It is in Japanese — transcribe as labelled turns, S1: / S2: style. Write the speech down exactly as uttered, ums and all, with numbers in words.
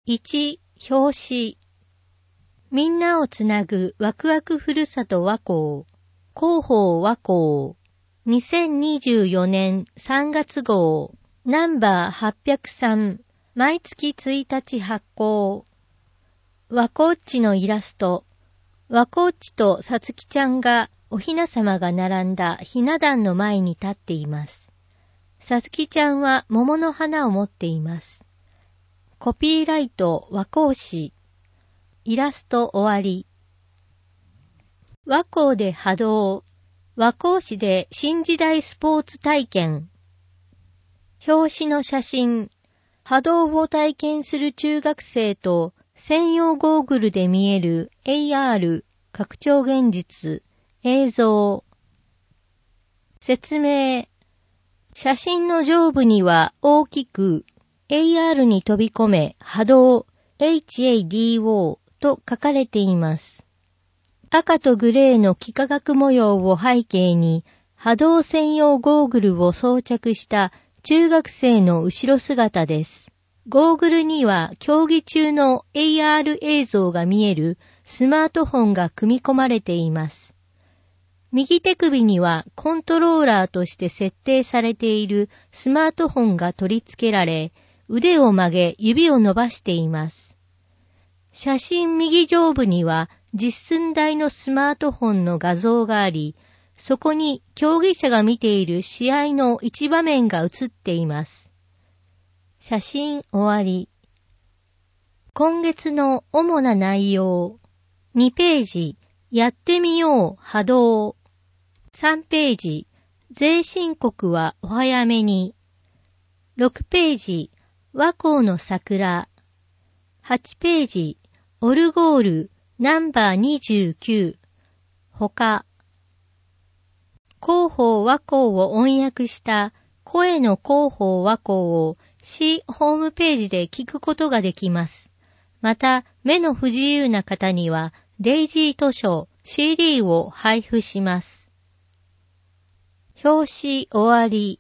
S1: いち、表紙。みんなをつなぐワクワクふるさと和光。広報和光。にせんにじゅうよねんさんがつ号。ナンバーはっぴゃくさん。毎月ついたち発行。和光っちのイラスト。和光っちとさつきちゃんがおひなさまが並んだひな壇の前に立っています。さつきちゃんは桃の花を持っています。コピーライト和光市。イラスト終わり。和光で波動。和光市で新時代スポーツ体験。表紙の写真。波動を体験する中学生と専用ゴーグルで見える エーアール 拡張現実映像。説明。写真の上部には大きく エーアール に飛び込め波動 エイチエーディーオー と書かれています。赤とグレーの幾何学模様を背景に波動専用ゴーグルを装着した中学生の後ろ姿です。ゴーグルには競技中の エーアール 映像が見えるスマートフォンが組み込まれています。右手首にはコントローラーとして設定されているスマートフォンが取り付けられ、腕を曲げ指を伸ばしています。写真右上部には実寸大のスマートフォンの画像があり、そこに競技者が見ている試合の一場面が写っています。写真終わり。今月の主な内容。にページ、やってみよう波動。さんページ、税申告はお早めに。ろくページ、和光の桜。はちページ、オルゴールナンバーにじゅうきゅう。他。広報和光を音訳した声の広報和光を市ホームページで聞くことができます。また、目の不自由な方にはデイジー図書 シーディー を配布します。表紙終わり。